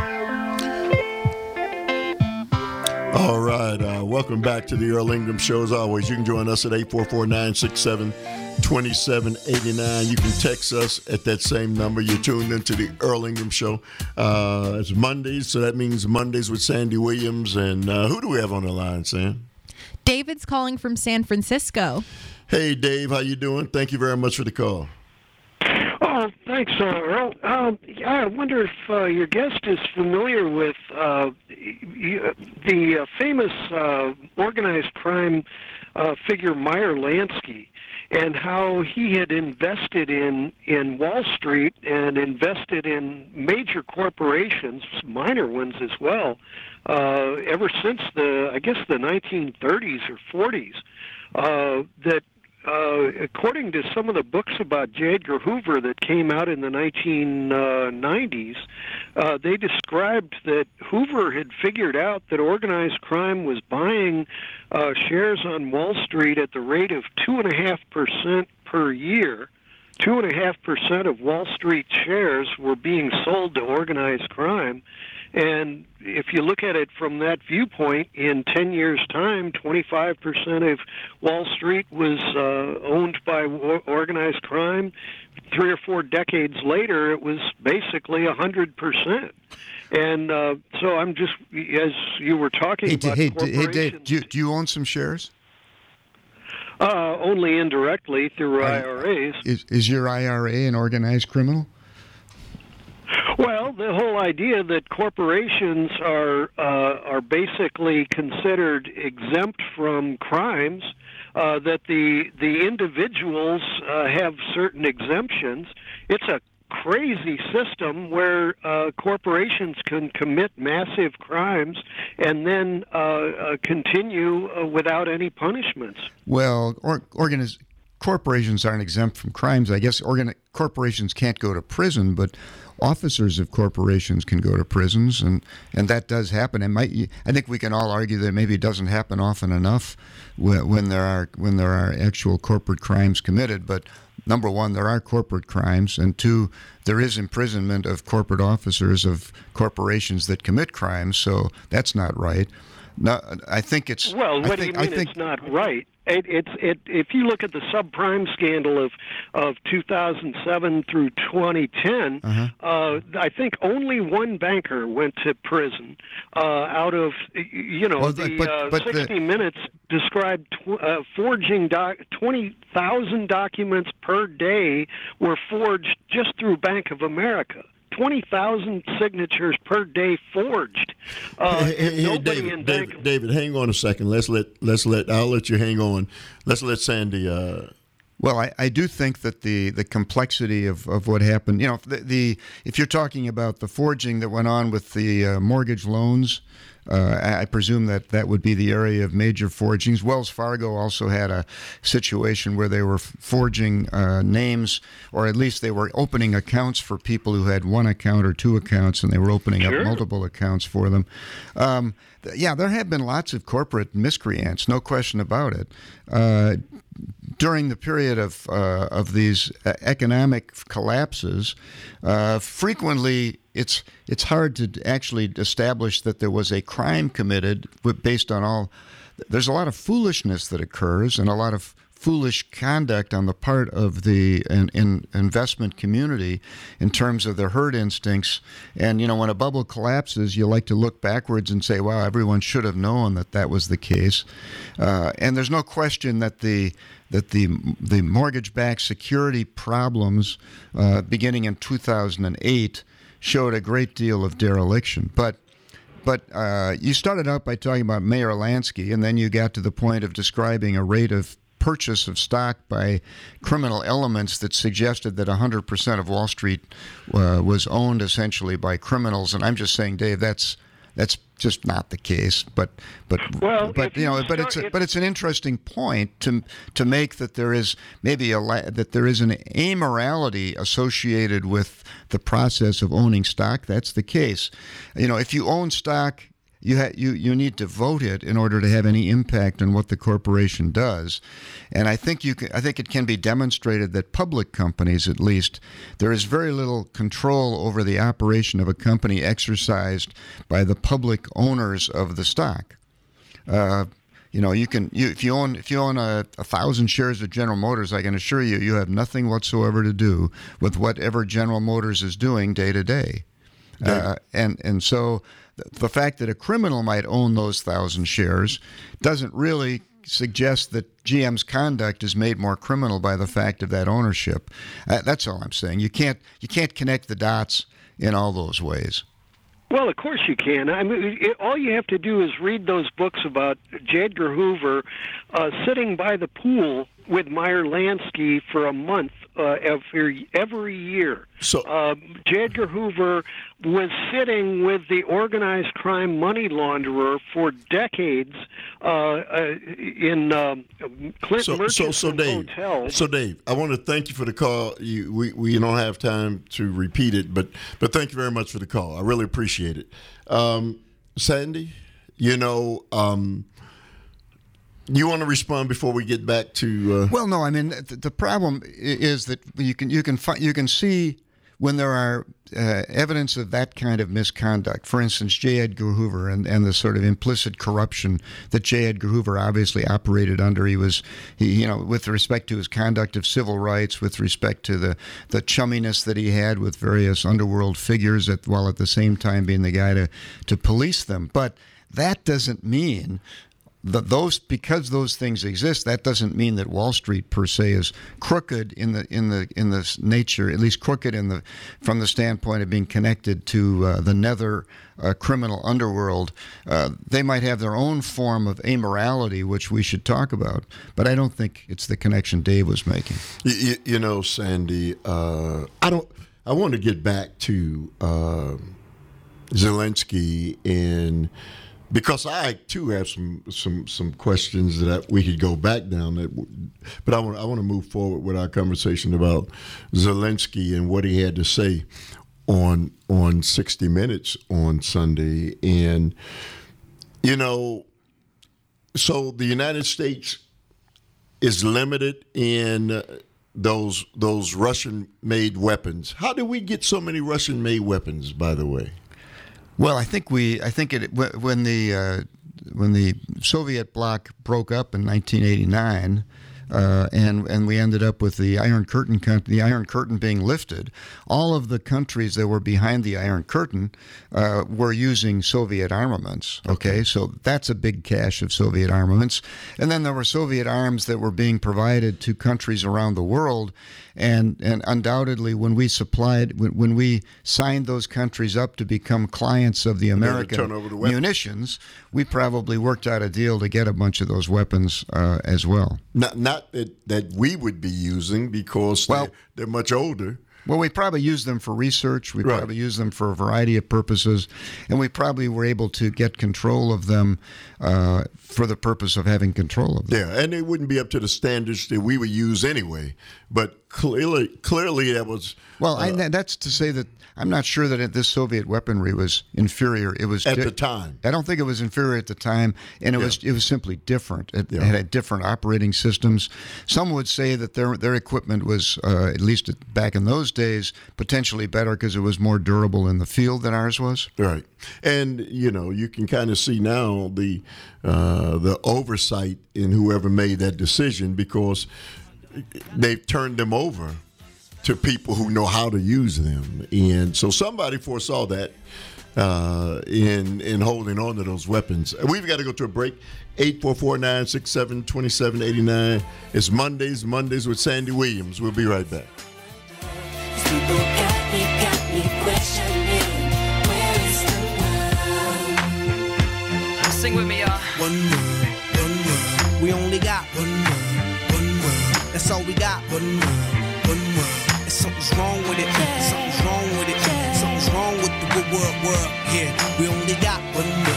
All right. Welcome back to the Earl Ingram Show. As always, you can join us at 844-967-2789. You can text us at that same number. You're tuned into the Earl Ingram Show. It's Mondays, so that means Mondays with Sandy Williams. And who do we have on the line, Sam? David's calling from San Francisco. Hey, Dave. How you doing? Thank you very much for the call. Oh, thanks, Earl. I wonder if your guest is familiar with the famous organized crime figure Meyer Lansky, and how he had invested in Wall Street and invested in major corporations, minor ones as well, ever since the 1930s or 40s. That according to some of the books about J. Edgar Hoover that came out in the 1990s, they described that Hoover had figured out that organized crime was buying shares on Wall Street at the rate of 2.5% per year. 2.5% of Wall Street shares were being sold to organized crime. And if you look at it from that viewpoint, in 10 years' time, 25% of Wall Street was owned by organized crime. 3 or 4 decades later, it was basically 100%. And so I'm just, as you were talking about corporations... Hey, Dave, do you own some shares? Only indirectly through IRAs. Is your IRA an organized criminal? Well, the whole idea that corporations are basically considered exempt from crimes, that the individuals have certain exemptions. It's a crazy system where corporations can commit massive crimes and then continue without any punishments. Well, corporations aren't exempt from crimes. I guess corporations can't go to prison, but officers of corporations can go to prisons, and that does happen. I think we can all argue that maybe it doesn't happen often enough when there are actual corporate crimes committed. But number one, there are corporate crimes, and two, there is imprisonment of corporate officers of corporations that commit crimes. So that's not right. No, I think it's. Well, what do you mean it's not right? If you look at the subprime scandal of 2007 through 2010, I think only one banker went to prison. Out of 60 Minutes described forging 20,000 documents per day were forged just through Bank of America. 20,000 signatures per day forged. David, hang on a second. I'll let you hang on. Let's let Sandy. Well, I do think that the complexity of what happened, if you're talking about the forging that went on with the mortgage loans, I presume that would be the area of major forgings. Wells Fargo also had a situation where they were forging names, or at least they were opening accounts for people who had one account or two accounts, and they were opening up multiple accounts for them. There have been lots of corporate miscreants, no question about it. During the period of these economic collapses, frequently it's hard to actually establish that there was a crime committed based on all. There's a lot of foolishness that occurs and a lot of foolish conduct on the part of the investment community in terms of their herd instincts. And, when a bubble collapses, you like to look backwards and say, wow, everyone should have known that was the case. And there's no question that the mortgage-backed security problems beginning in 2008 showed a great deal of dereliction. But you started out by talking about Meyer Lansky, and then you got to the point of describing a rate of purchase of stock by criminal elements that suggested that 100% of Wall Street was owned essentially by criminals. And I'm just saying, Dave, that's just not the case. But it's an interesting point to make that there is maybe that there is an amorality associated with the process of owning stock. That's the case. If you own stock, you need to vote it in order to have any impact on what the corporation does. And I think I think it can be demonstrated that public companies, at least, there is very little control over the operation of a company exercised by the public owners of the stock. If you own 1,000 shares of General Motors, I can assure you, you have nothing whatsoever to do with whatever General Motors is doing day to day. And so the fact that a criminal might own those 1,000 shares doesn't really suggest that GM's conduct is made more criminal by the fact of that ownership. That's all I'm saying. You can't connect the dots in all those ways. Well, of course you can. I mean, all you have to do is read those books about J. Edgar Hoover sitting by the pool with Meyer Lansky for a month every year. So J. Edgar Hoover was sitting with the organized crime money launderer for decades in Clinton Murchison Hotel. So Dave, I want to thank you for the call. We don't have time to repeat it, but thank you very much for the call. I really appreciate it. Sandy, you want to respond before we get back to? Well, no. I mean, the problem is that you can see when there are evidence of that kind of misconduct. For instance, J. Edgar Hoover and the sort of implicit corruption that J. Edgar Hoover obviously operated under. He with respect to his conduct of civil rights, with respect to the chumminess that he had with various underworld figures, while at the same time being the guy to police them. But that doesn't mean because those things exist, that doesn't mean that Wall Street per se is crooked in the nature, at least crooked from the standpoint of being connected to the nether criminal underworld. They might have their own form of amorality, which we should talk about, but I don't think it's the connection Dave was making. Sandy, I want to get back to Zelensky and. Because I too have some questions that we could go back down, but I want to move forward with our conversation about Zelensky and what he had to say on 60 Minutes on Sunday, and so the United States is limited in those Russian-made weapons. How did we get so many Russian-made weapons, by the way? Well, when the Soviet bloc broke up in 1989, and we ended up with the Iron Curtain being lifted, all of the countries that were behind the Iron Curtain were using Soviet armaments. Okay, so that's a big cache of Soviet armaments, and then there were Soviet arms that were being provided to countries around the world. And undoubtedly, when we signed those countries up to become clients of the American munitions, we probably worked out a deal to get a bunch of those weapons as well. Not that we would be using because they're much older. Well, we probably used them for research. We probably used them for a variety of purposes, and we probably were able to get control of them for the purpose of having control of them. Yeah, and they wouldn't be up to the standards that we would use anyway. But clearly, that was well. That's to say that I'm not sure that this Soviet weaponry was inferior. It was at the time. I don't think it was inferior at the time, and it was simply different. It had different operating systems. Some would say that their equipment was, at least back in those days, potentially better because it was more durable in the field than ours was. Right, and you can kind of see now the oversight in whoever made that decision because they've turned them over to people who know how to use them. And so somebody foresaw that in holding on to those weapons. We've got to go to a break. 844-967-2789. It's Mondays with Sandy Williams. We'll be right back. People got me questioning, where is the love? Sing with me, y'all. One word. We only got one word. That's all we got. One word. Something's wrong with it. Something's wrong with it. Something's wrong with the world. Yeah, we only got one word.